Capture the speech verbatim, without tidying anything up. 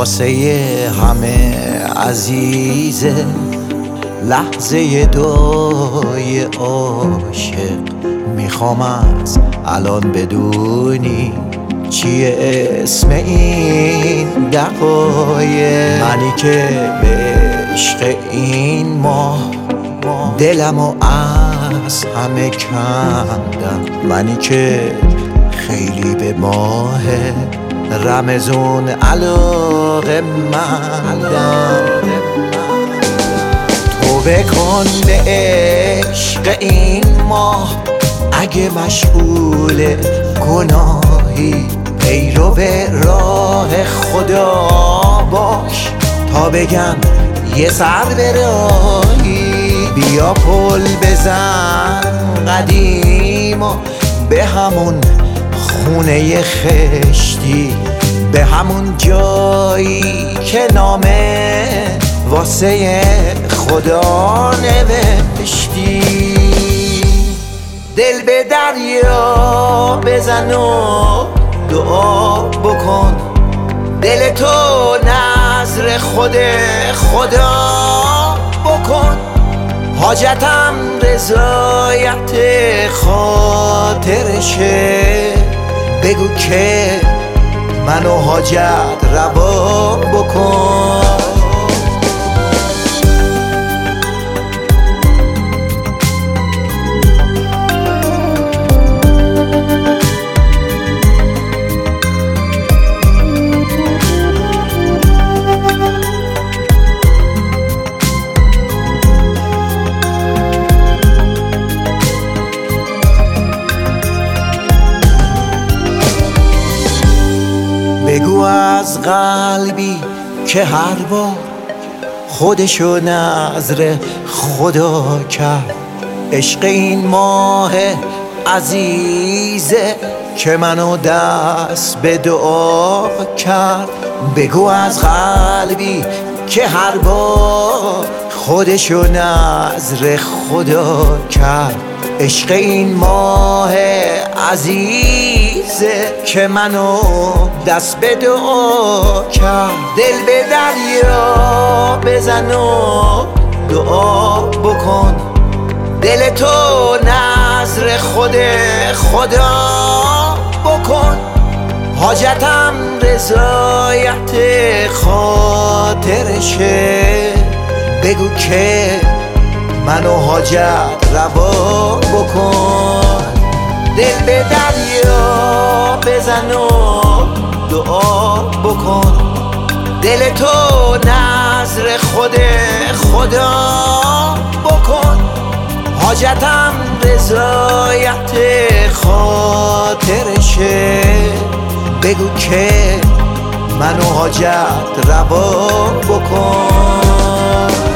واسه همه عزیزه لحظه دعای عاشق. میخوام از الان بدونی چیه اسم این دقایق. منی که به عشق این ماه دلمو از همه کندم. منی که خیلی به ماه رمضون علاقه مندم. تو بکن به عشق این ماه اگه مشغول گناهی، پیرو به راه خدا باش تا بگم یه سر به راهی. بیا پل بزن قدیم و به همون خونه خشتی، به همون جایی که نامه واسه خدا نوشتی. دل به دریا بزن و دعا بکن، دل تو نذر خود خدا بکن. حاجتم رضایت خاطرشه، بگو که منو حاجت روا بکن. بگو از قلبی که هر بار خودشو نذر خدا کرد. عشق این ماه عزیزه که منو دست به دعا کرد. بگو از قلبی که هر بار خودشو نذر خدا کرد. عشق این ماه عزیزه که منو دست به دعا کرد. دل به دریا بزن و دعا بکن، دل تو نذر خود خدا بکن. حاجتم رضایت خاطرشه، بگو که منو حاجت روا بکن. دل به دریا بزن و دعا بکن، دل تو نذر خود خدا بکن. حاجتم رضایت خاطرشه، بگو که منو حاجت روا بکن.